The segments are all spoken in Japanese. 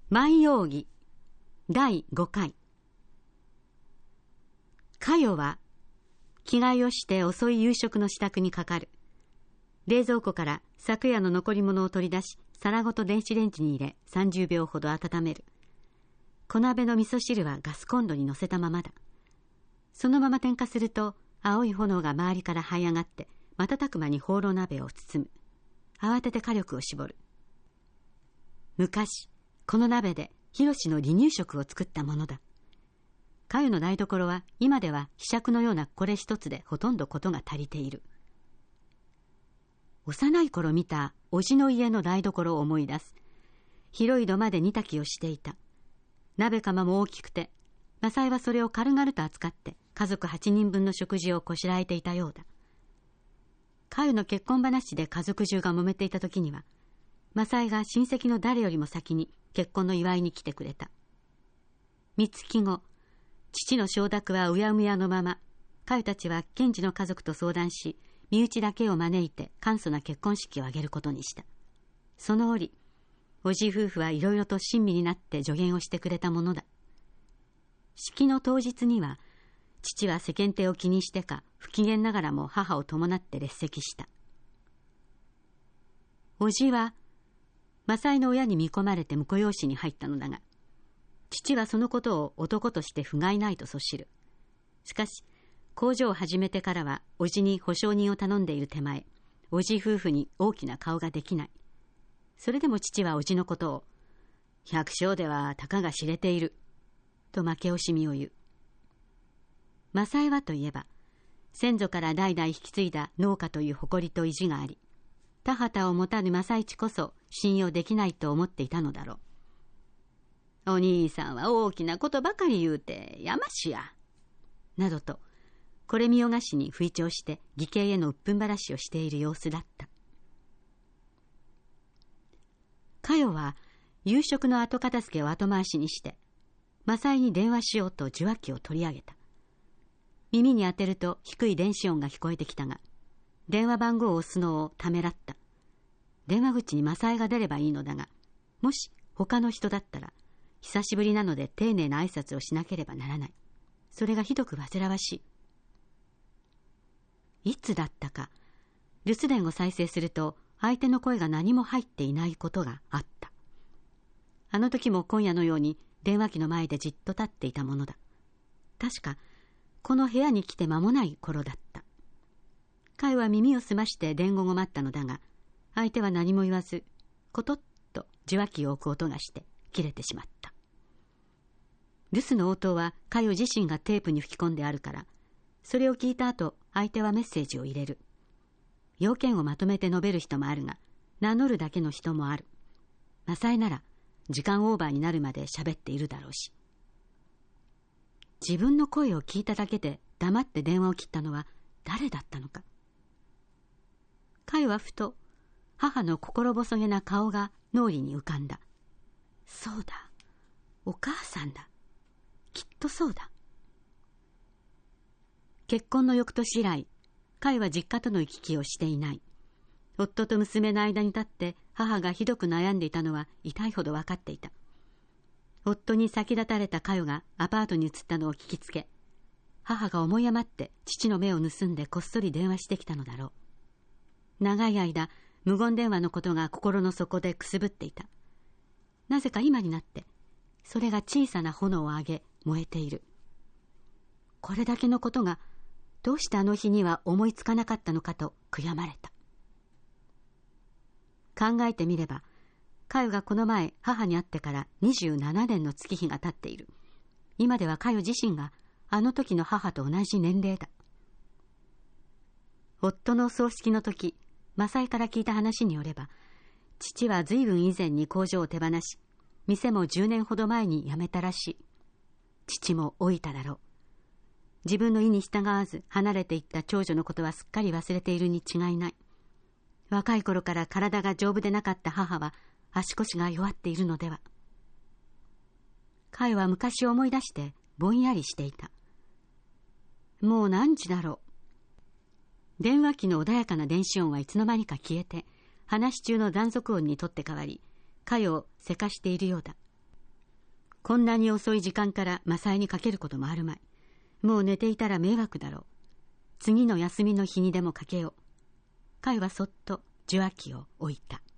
万葉記第5回。かよは着替えをして遅い夕食の支度にかかる。冷蔵庫から昨夜の残り物を取り出し、皿ごと電子レンジに入れ30秒ほど温める。小鍋の味噌汁はガスコンロに乗せたままだ。そのまま点火すると青い炎が周りから這い上がって瞬く間にホーロー鍋を包む。慌てて火力を絞る。昔この鍋でヒロシの離乳食を作ったものだ。かよの台所は今では柄杓のようなこれ一つでほとんどことが足りている。幼い頃見たおじの家の台所を思い出す。広い土間で煮炊きをしていた。鍋釜も大きくて、マサイはそれを軽々と扱って家族8人分の食事をこしらえていたようだ。かよの結婚話で家族中が揉めていた時には、マサイが親戚の誰よりも先に結婚の祝いに来てくれた。三月後、父の承諾はうやむやのまま、かよたちは賢治の家族と相談し、身内だけを招いて簡素な結婚式を挙げることにした。その折、おじ夫婦はいろいろと親身になって助言をしてくれたものだ。式の当日には、父は世間体を気にしてか、不機嫌ながらも母を伴って列席した。おじは、マサイの親に見込まれて婿養子に入ったのだが、父はそのことを男として不甲斐ないとそしる。しかし、工場を始めてからは、おじに保証人を頼んでいる手前、おじ夫婦に大きな顔ができない。それでも父はおじのことを、百姓ではたかが知れている、と負け惜しみを言う。マサイはといえば、先祖から代々引き継いだ農家という誇りと意地があり、田畑を持たぬマサイチこそ信用できないと思っていたのだろう。お兄さんは大きなことばかり言うてやましや。などと、これ見よがしに吹聴して義兄への鬱憤話をしている様子だった。かよは夕食の後片付けを後回しにして、マサイに電話しようと受話器を取り上げた。耳に当てると低い電子音が聞こえてきたが、電話番号を押すのをためらった。電話口にマサイが出ればいいのだが、もし他の人だったら、久しぶりなので丁寧な挨拶をしなければならない。それがひどく煩わしい。いつだったか、留守電を再生すると、相手の声が何も入っていないことがあった。あの時も今夜のように電話機の前でじっと立っていたものだ。確か、この部屋に来て間もない頃だった。かよは耳を澄まして伝言を待ったのだが、相手は何も言わず、コトッと受話器を置く音がして切れてしまった。留守の応答はかよ自身がテープに吹き込んであるから、それを聞いた後、相手はメッセージを入れる。要件をまとめて述べる人もあるが、名乗るだけの人もある。マサイなら時間オーバーになるまで喋っているだろうし。自分の声を聞いただけで黙って電話を切ったのは誰だったのか。かよはふと母の心細げな顔が脳裏に浮かんだ。そうだ、お母さんだ。きっとそうだ。結婚の翌年以来、かよは実家との行き来をしていない。夫と娘の間に立って母がひどく悩んでいたのは痛いほど分かっていた。夫に先立たれたかよがアパートに移ったのを聞きつけ、母が思い余って父の目を盗んでこっそり電話してきたのだろう。長い間、無言電話のことが心の底でくすぶっていた。なぜか今になって、それが小さな炎を上げ燃えている。これだけのことが、どうしてあの日には思いつかなかったのかと悔やまれた。考えてみれば、かよがこの前母に会ってから27年の月日が経っている。今ではかよ自身があの時の母と同じ年齢だ。夫の葬式の時、マサイから聞いた話によれば、父は随分以前に工場を手放し、店も10年ほど前に辞めたらしい。父も老いただろう。自分の意に従わず離れていった長女のことはすっかり忘れているに違いない。若い頃から体が丈夫でなかった母は足腰が弱っているのでは。かよは昔を思い出してぼんやりしていた。もう何時だろう。電話機の穏やかな電子音はいつの間にか消えて、話し中の断続音にとって変わり、かよをせかしているようだ。 こんなに遅い時間から正枝にかけることもあるまい。もう寝ていたら迷惑だろう。次の休みの日にでもかけよう。かよはそっと受話器を置いた。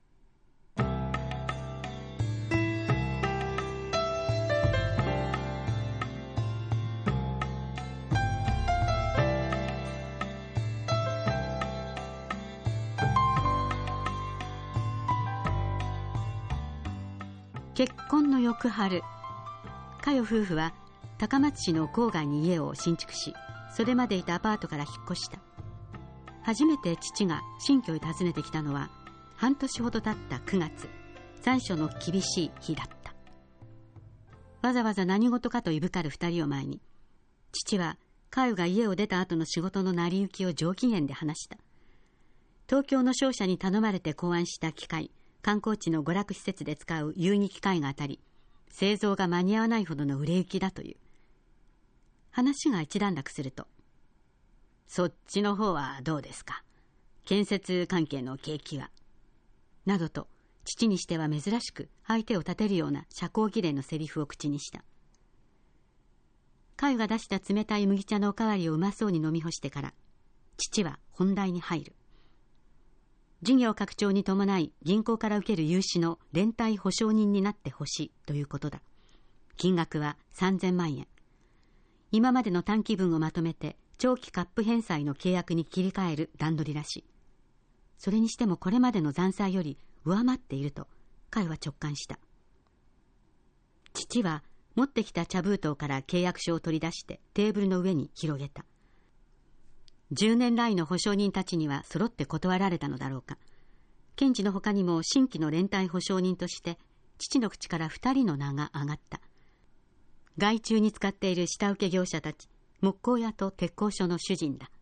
結婚の翌春、かよ夫婦は高松市の郊外に家を新築し、それまでいたアパートから引っ越した。初めて父が新居へ訪ねてきたのは半年ほど経った9月、残暑の厳しい日だった。わざわざ何事かといぶかる二人を前に、父はかよが家を出た後の仕事の成り行きを上機嫌で話した。東京の商社に頼まれて考案した機械、観光地の娯楽施設で使う遊戯機械が当たり、製造が間に合わないほどの売れ行きだという。話が一段落すると、そっちの方はどうですか、建設関係の景気は、などと父にしては珍しく相手を立てるような社交儀礼のセリフを口にした。かよが出した冷たい麦茶のおかわりをうまそうに飲み干してから、父は本題に入る。事業拡張に伴い銀行から受ける融資の連帯保証人になってほしいということだ。金額は3000万円。今までの短期分をまとめて長期カップ返済の契約に切り替える段取りらしい。それにしてもこれまでの残債より上回っているとかよは直感した。父は持ってきた茶封筒から契約書を取り出してテーブルの上に広げた。10年来の保証人たちには揃って断られたのだろうか。検事の他にも新規の連帯保証人として父の口から2人の名が挙がった。外注に使っている下請け業者たち、木工屋と鉄工所の主人だ。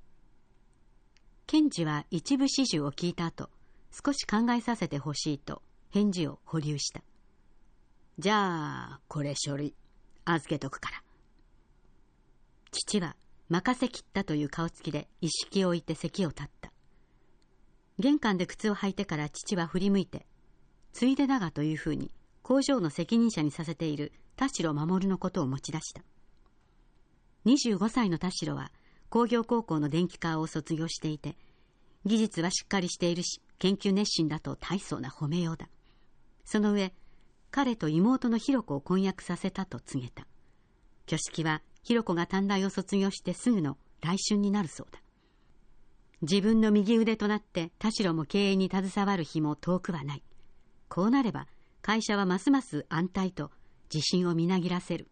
検事は一部始終を聞いた後、少し考えさせてほしいと返事を保留した。じゃあこれ書類預けとくから。父は任せきったという顔つきで一式を置いて席を立った。玄関で靴を履いてから父は振り向いて、ついでだがというふうに工場の責任者にさせている田代守のことを持ち出した。25歳の田代は工業高校の電気科を卒業していて、技術はしっかりしているし研究熱心だと大層な褒めようだ。その上、彼と妹のひろ子を婚約させたと告げた。挙式はひろ子が短大を卒業してすぐの来春になるそうだ。自分の右腕となって田代も経営に携わる日も遠くはない。こうなれば会社はますます安泰と自信をみなぎらせる。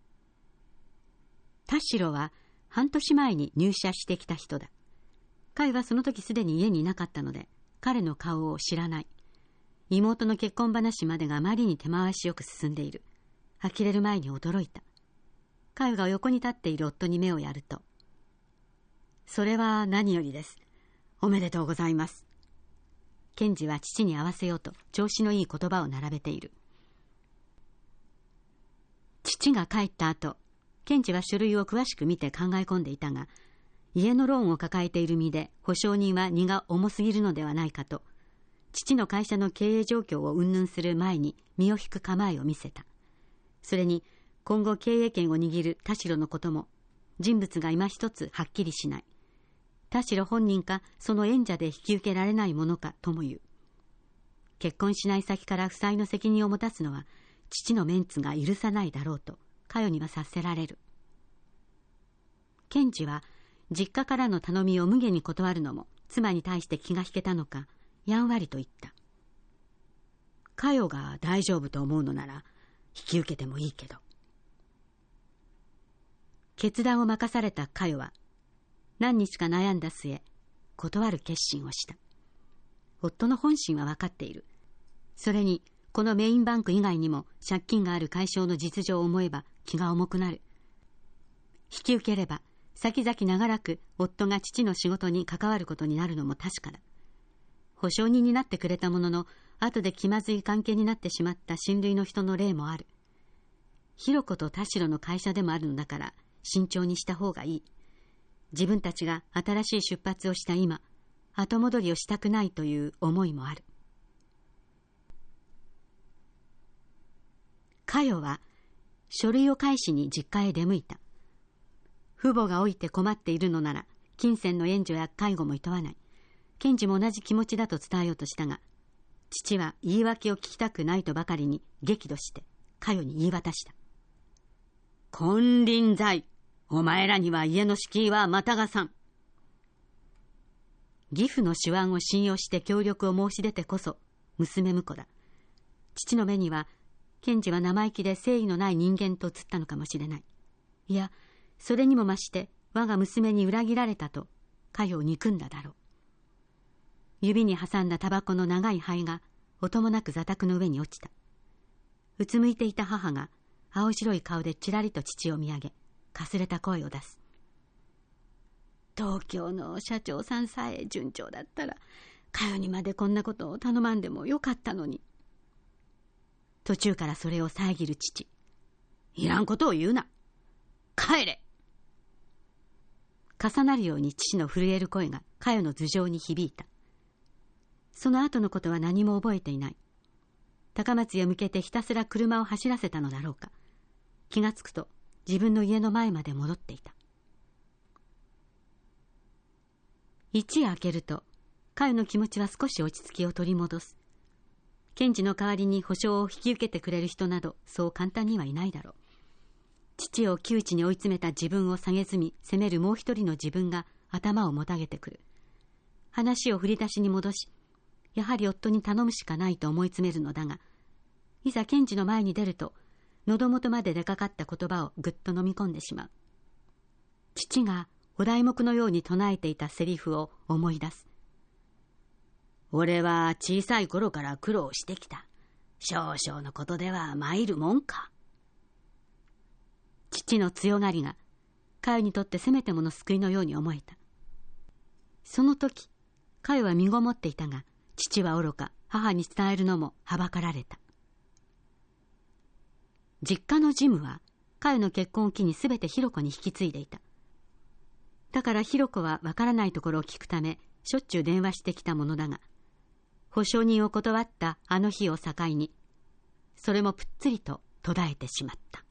田代は半年前に入社してきた人だ。かよはその時すでに家にいなかったので彼の顔を知らない。妹の結婚話までがあまりに手回しよく進んでいる。呆れる前に驚いた。かよが横に立っている夫に目をやると、それは何よりです。おめでとうございます。検事は父に合わせようと調子のいい言葉を並べている。父が帰った後、検事は書類を詳しく見て考え込んでいたが、家のローンを抱えている身で保証人は荷が重すぎるのではないかと、父の会社の経営状況を云々する前に身を引く構えを見せた。それに今後経営権を握る田代のことも人物が今一つはっきりしない。田代本人かその縁者で引き受けられないものかとも言う。結婚しない先から負債の責任を持たすのは父のメンツが許さないだろうとかよには察せられる。検事は実家からの頼みを無下に断るのも妻に対して気が引けたのかやんわりと言った。かよが大丈夫と思うのなら引き受けてもいいけど。決断を任されたかよは何日か悩んだ末、断る決心をした。夫の本心は分かっている。それにこのメインバンク以外にも借金がある解消の実情を思えば気が重くなる。引き受ければ先々長らく夫が父の仕事に関わることになるのも確かだ。保証人になってくれたものの後で気まずい関係になってしまった親類の人の例もある。ひろ子と田代の会社でもあるのだから慎重にした方がいい。自分たちが新しい出発をした今、後戻りをしたくないという思いもある。 佳代は書類を返しに実家へ出向いた。父母が老いて困っているのなら金銭の援助や介護も厭わない。検事も同じ気持ちだと伝えようとしたが、父は言い訳を聞きたくないとばかりに激怒して佳代に言い渡した。金輪際、お前らには家の敷居はまたがさん。義父の手腕を信用して協力を申し出てこそ娘婿だ。父の目には検事は生意気で誠意のない人間と映ったのかもしれない。いや、それにも増して我が娘に裏切られたと佳代を憎んだだろう。指に挟んだタバコの長い灰が音もなく座卓の上に落ちた。うつむいていた母が青白い顔でちらりと父を見上げ、かすれた声を出す。東京の社長さんさえ順調だったら、佳代にまでこんなことを頼まんでもよかったのに。途中からそれを遮る父。いらんことを言うな。帰れ。重なるように父の震える声が佳代の頭上に響いた。その後のことは何も覚えていない。高松へ向けてひたすら車を走らせたのだろうか。気がつくと自分の家の前まで戻っていた。一夜明けると佳代の気持ちは少し落ち着きを取り戻す。検事の代わりに保証を引き受けてくれる人などそう簡単にはいないだろう。父を窮地に追い詰めた自分を蔑み責めるもう一人の自分が頭をもたげてくる。話を振り出しに戻し、やはり夫に頼むしかないと思い詰めるのだが、いざ検事の前に出ると喉元まで出かかった言葉をぐっと飲み込んでしまう。父がお題目のように唱えていたセリフを思い出す。俺は小さい頃から苦労してきた。少々のことでは参るもんか。父の強がりが佳代にとってせめてもの救いのように思えた。その時佳代は身ごもっていたが、父は愚か、母に伝えるのもはばかられた。実家の事務は佳代の結婚を機にすべてひろ子に引き継いでいた。だからひろ子はわからないところを聞くためしょっちゅう電話してきたものだが、保証人を断ったあの日を境にそれもぷっつりと途絶えてしまった。